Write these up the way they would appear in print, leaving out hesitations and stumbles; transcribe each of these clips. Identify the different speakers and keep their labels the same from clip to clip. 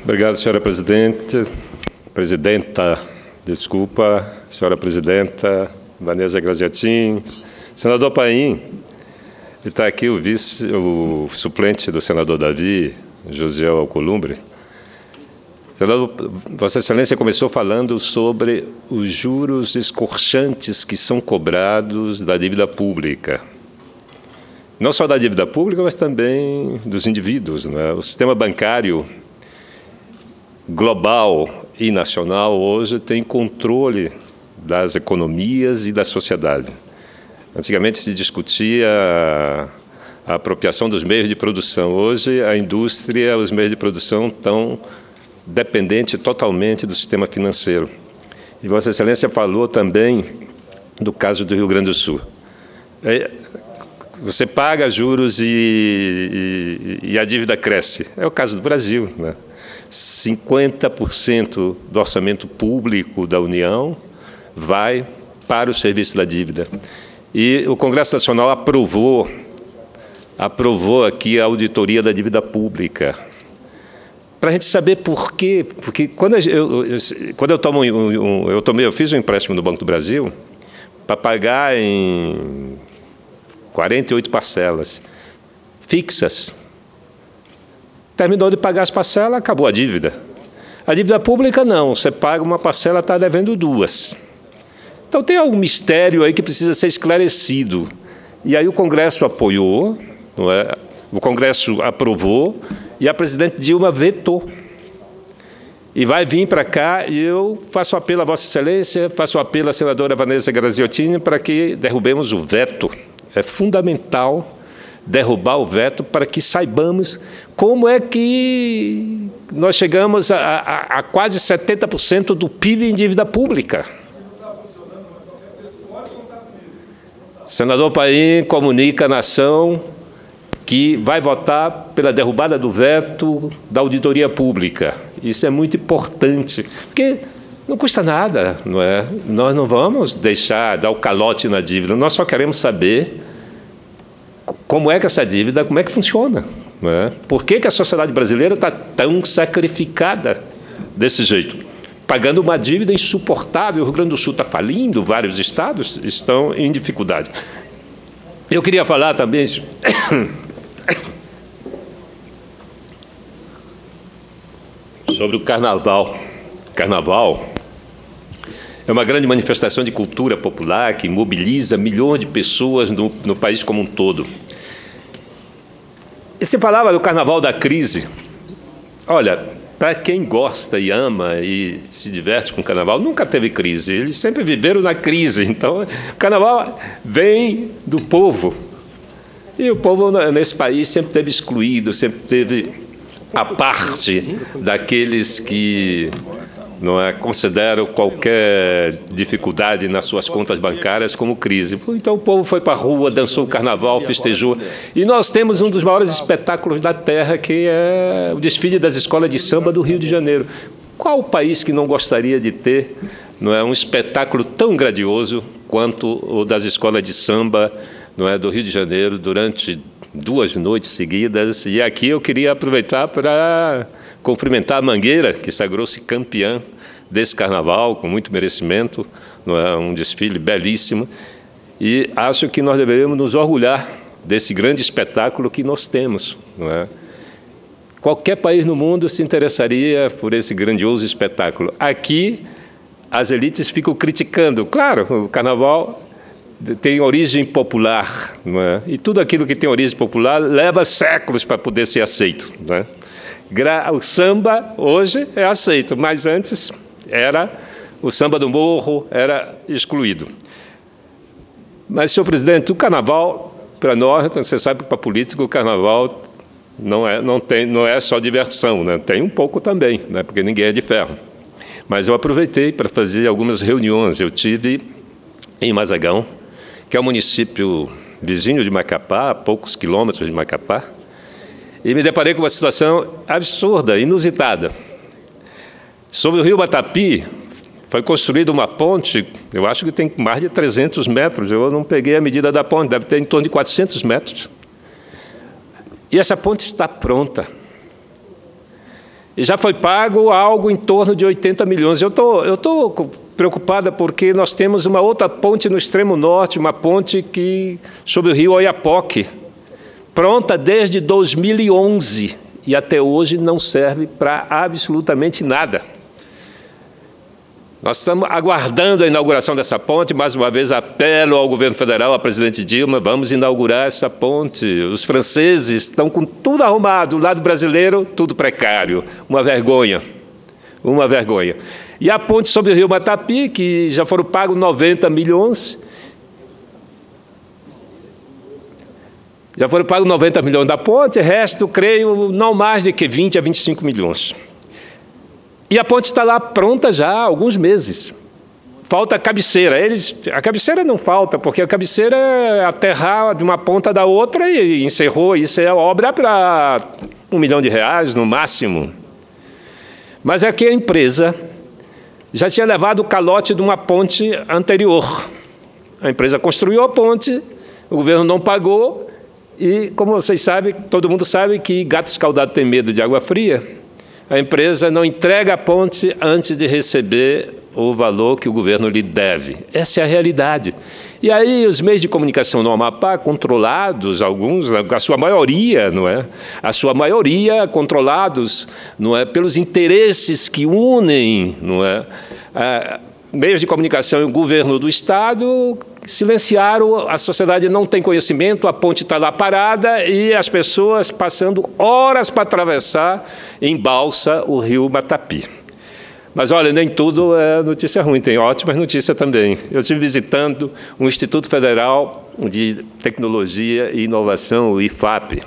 Speaker 1: Obrigado, senhora presidenta, desculpa, senhora presidenta, Vanessa Graziotin, senador Paim, está aqui o suplente do senador Davi, Josiel Alcolumbre. Senador, Vossa Excelência começou falando sobre os juros escorchantes que são cobrados da dívida pública. Não só da dívida pública, mas também dos indivíduos, não é? O sistema bancário global e nacional hoje tem controle das economias e da sociedade. Antigamente se discutia a apropriação dos meios de produção. Hoje a indústria, os meios de produção estão dependentes totalmente do sistema financeiro. E Vossa Excelência falou também do caso do Rio Grande do Sul. Você paga juros e a dívida cresce. É o caso do Brasil, né? 50% do orçamento público da União vai para o serviço da dívida. E o Congresso Nacional aprovou aqui a auditoria da dívida pública. Para a gente saber por quê, porque quando eu fiz um empréstimo no Banco do Brasil para pagar em 48 parcelas fixas. Terminou de pagar as parcelas, acabou a dívida. A dívida pública não, você paga uma parcela, está devendo duas. Então tem algum mistério aí que precisa ser esclarecido. E aí o Congresso apoiou, não é? O Congresso aprovou e a presidente Dilma vetou. E vai vir para cá e eu faço apelo a Vossa Excelência, faço apelo à senadora Vanessa Graziotin para que derrubemos o veto. É fundamental derrubar o veto para que saibamos como é que nós chegamos a quase 70% do PIB em dívida pública. O senador Paim comunica à nação que vai votar pela derrubada do veto da auditoria pública. Isso é muito importante, porque não custa nada, não é? Nós não vamos dar o calote na dívida, nós só queremos saber como é que essa dívida, como é que funciona, não é? Por que a sociedade brasileira está tão sacrificada desse jeito? Pagando uma dívida insuportável, o Rio Grande do Sul está falindo, vários estados estão em dificuldade. Eu queria falar também sobre o Carnaval. Carnaval é uma grande manifestação de cultura popular que mobiliza milhões de pessoas no país como um todo. E se falava do Carnaval da crise. Olha, para quem gosta e ama e se diverte com o Carnaval, nunca teve crise. Eles sempre viveram na crise. Então, o Carnaval vem do povo. E o povo nesse país sempre esteve excluído, sempre teve a parte daqueles que consideram qualquer dificuldade nas suas contas bancárias como crise. Então o povo foi para a rua, dançou o carnaval, festejou. E nós temos um dos maiores espetáculos da terra, que é o desfile das escolas de samba do Rio de Janeiro. Qual país que não gostaria de ter um espetáculo tão grandioso quanto o das escolas de samba do Rio de Janeiro durante 2 noites seguidas? E aqui eu queria aproveitar para cumprimentar a Mangueira, que sagrou-se campeã desse carnaval, com muito merecimento, um desfile belíssimo, e acho que nós deveríamos nos orgulhar desse grande espetáculo que nós temos. Qualquer país no mundo se interessaria por esse grandioso espetáculo. Aqui, as elites ficam criticando. Claro, o carnaval tem origem popular, e tudo aquilo que tem origem popular leva séculos para poder ser aceito. O samba hoje é aceito, mas antes o samba do morro era excluído. Mas, senhor presidente, o carnaval, para nós, você sabe que para político o carnaval não é só diversão, tem um pouco também, porque ninguém é de ferro. Mas eu aproveitei para fazer algumas reuniões. Eu tive em Mazagão, que é um município vizinho de Macapá, a poucos quilômetros de Macapá, e me deparei com uma situação absurda, inusitada. Sobre o rio Batapi, foi construída uma ponte, eu acho que tem mais de 300 metros, eu não peguei a medida da ponte, deve ter em torno de 400 metros. E essa ponte está pronta. e já foi pago algo em torno de 80 milhões. Eu estou preocupada porque nós temos uma outra ponte no extremo norte, uma ponte sobre o rio Oiapoque, pronta desde 2011 e até hoje não serve para absolutamente nada. Nós estamos aguardando a inauguração dessa ponte. Mais uma vez, apelo ao governo federal, ao presidente Dilma, vamos inaugurar essa ponte. Os franceses estão com tudo arrumado, o lado brasileiro, tudo precário. Uma vergonha, uma vergonha. E a ponte sobre o rio Matapi, que já foram pagos 90 milhões. Já foram pagos 90 milhões da ponte, resto, creio, não mais de que 20 a 25 milhões. E a ponte está lá pronta já há alguns meses. Falta a cabeceira. A cabeceira não falta, porque a cabeceira é aterrar de uma ponta da outra e encerrou. Isso é obra para R$1 milhão no máximo. Mas é que a empresa já tinha levado o calote de uma ponte anterior. A empresa construiu a ponte, o governo não pagou e, como vocês sabem, todo mundo sabe que gato escaldado tem medo de água fria. A empresa não entrega a ponte antes de receber o valor que o governo lhe deve. Essa é a realidade. E aí os meios de comunicação no Amapá, controlados, alguns, a sua maioria, não é? A sua maioria controlados, não é, pelos interesses que unem, não é? Meios de comunicação e o governo do Estado silenciaram, a sociedade não tem conhecimento, a ponte está lá parada e as pessoas passando horas para atravessar em balsa o rio Matapi. Mas, olha, nem tudo é notícia ruim, tem ótimas notícias também. Eu estive visitando o Instituto Federal de Tecnologia e Inovação, o IFAP,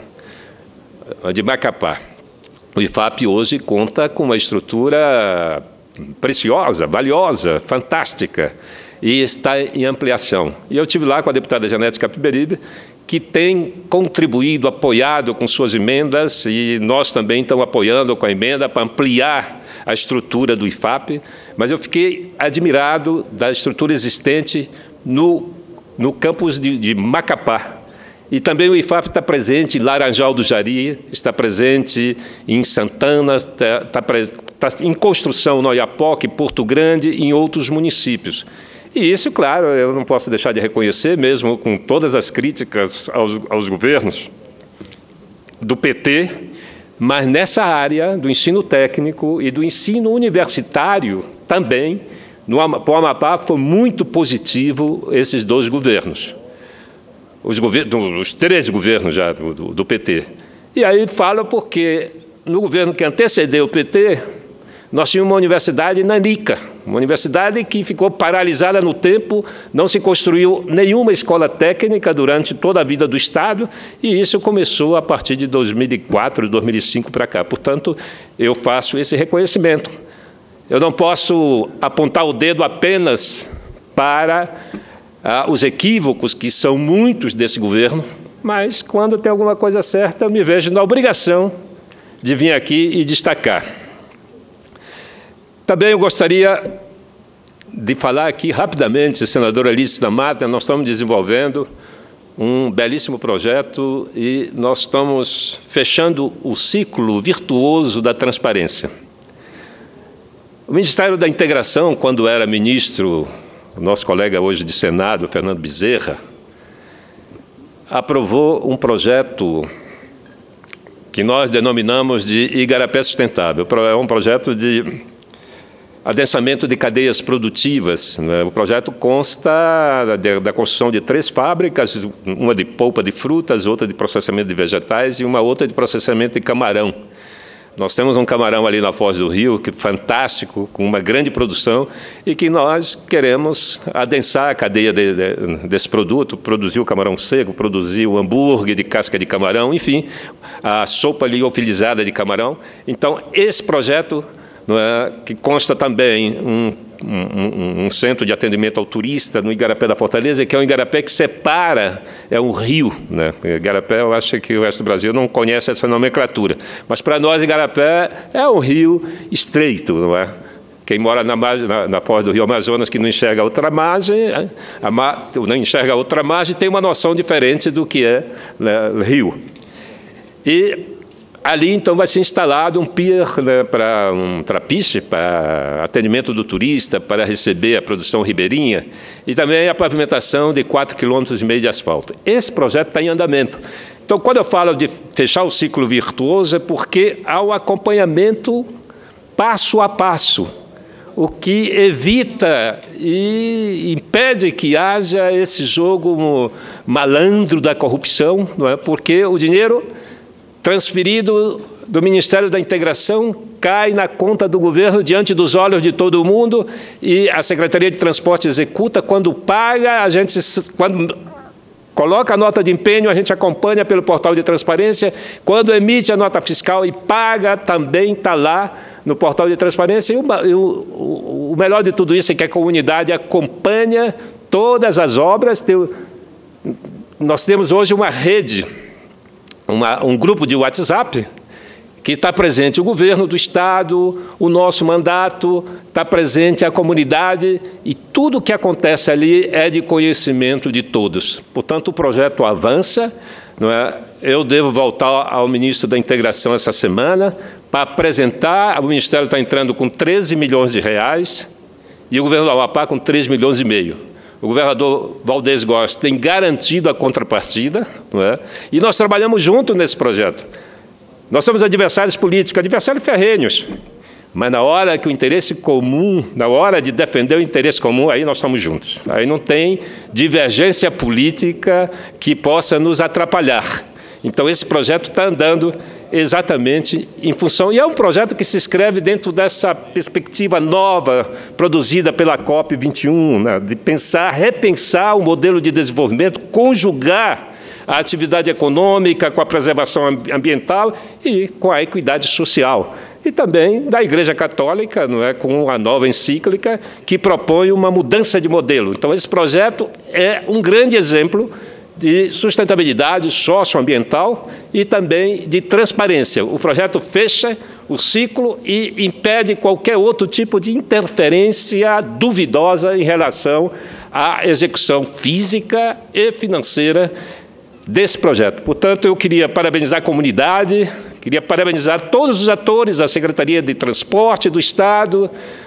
Speaker 1: de Macapá. O IFAP hoje conta com uma estrutura preciosa, valiosa, fantástica, e está em ampliação. E eu estive lá com a deputada Janete Capiberibe, que tem contribuído, apoiado com suas emendas, e nós também estamos apoiando com a emenda para ampliar a estrutura do IFAP, mas eu fiquei admirado da estrutura existente no campus de Macapá. E também o IFAP está presente em Laranjal do Jari, está presente em Santana, está em construção no Oiapoque, Porto Grande e em outros municípios. E isso, claro, eu não posso deixar de reconhecer, mesmo com todas as críticas aos governos do PT, mas nessa área do ensino técnico e do ensino universitário também, para o Amapá foi muito positivo esses dois governos. Os três governos já do PT. E aí falo porque no governo que antecedeu o PT, nós tínhamos uma universidade nanica, uma universidade que ficou paralisada no tempo, não se construiu nenhuma escola técnica durante toda a vida do Estado, e isso começou a partir de 2004, 2005 para cá. Portanto, eu faço esse reconhecimento. Eu não posso apontar o dedo apenas para os equívocos, que são muitos desse governo, mas quando tem alguma coisa certa, eu me vejo na obrigação de vir aqui e destacar. Também eu gostaria de falar aqui rapidamente, senadora Alice da Mata, nós estamos desenvolvendo um belíssimo projeto e nós estamos fechando o ciclo virtuoso da transparência. O Ministério da Integração, quando era ministro, o nosso colega hoje de Senado, Fernando Bezerra, aprovou um projeto que nós denominamos de Igarapé Sustentável. É um projeto de adensamento de cadeias produtivas. O projeto consta da construção de 3 fábricas, uma de polpa de frutas, outra de processamento de vegetais e uma outra de processamento de camarão. Nós temos um camarão ali na Foz do Rio, que é fantástico, com uma grande produção, e que nós queremos adensar a cadeia desse produto, produzir o camarão seco, produzir o hambúrguer de casca de camarão, enfim, a sopa liofilizada de camarão. Então, esse projeto, que consta também um centro de atendimento ao turista no Igarapé da Fortaleza, que é um Igarapé que separa, é um rio, né? Igarapé, eu acho que o resto do Brasil não conhece essa nomenclatura, mas para nós Igarapé é um rio estreito, não é? Quem mora na Foz do Rio Amazonas, que não enxerga outra margem, não enxerga outra margem, tem uma noção diferente do que é, né, rio. E Ali, então, vai ser instalado um pier, né, para um trapiche, para atendimento do turista, para receber a produção ribeirinha, e também a pavimentação de 4,5 km de asfalto. Esse projeto está em andamento. Então, quando eu falo de fechar o ciclo virtuoso, é porque há o acompanhamento passo a passo, o que evita e impede que haja esse jogo malandro da corrupção, não é? Porque o dinheiro transferido do Ministério da Integração cai na conta do governo diante dos olhos de todo mundo e a Secretaria de Transporte executa. Quando paga, quando coloca a nota de empenho, a gente acompanha pelo portal de transparência. Quando emite a nota fiscal e paga, também está lá no portal de transparência. E o melhor de tudo isso é que a comunidade acompanha todas as obras. Nós temos hoje uma rede, um grupo de WhatsApp, que está presente o governo do Estado, o nosso mandato, está presente a comunidade, e tudo o que acontece ali é de conhecimento de todos. Portanto, o projeto avança, não é? Eu devo voltar ao ministro da Integração essa semana para apresentar. O Ministério está entrando com 13 milhões de reais e o governo do Amapá com 3,5 milhões. O governador Valdez Góes tem garantido a contrapartida, não é? E nós trabalhamos junto nesse projeto. Nós somos adversários políticos, adversários ferrenhos, mas na hora que o interesse comum, na hora de defender o interesse comum, aí nós estamos juntos. Aí não tem divergência política que possa nos atrapalhar. Então, esse projeto está andando exatamente em função, e é um projeto que se inscreve dentro dessa perspectiva nova, produzida pela COP21, né, de repensar o modelo de desenvolvimento, conjugar a atividade econômica com a preservação ambiental e com a equidade social. E também da Igreja Católica, não é, com a nova encíclica, que propõe uma mudança de modelo. Então, esse projeto é um grande exemplo de sustentabilidade socioambiental e também de transparência. O projeto fecha o ciclo e impede qualquer outro tipo de interferência duvidosa em relação à execução física e financeira desse projeto. Portanto, eu queria parabenizar a comunidade, queria parabenizar todos os atores, a Secretaria de Transporte do Estado,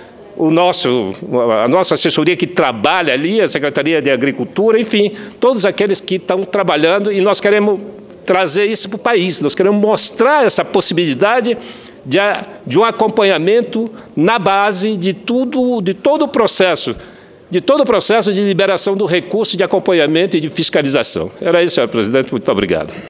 Speaker 1: a nossa assessoria que trabalha ali, a Secretaria de Agricultura, enfim, todos aqueles que estão trabalhando, e nós queremos trazer isso para o país, nós queremos mostrar essa possibilidade de um acompanhamento na base de todo o processo, de liberação do recurso, de acompanhamento e de fiscalização. Era isso, senhor presidente. Muito obrigado.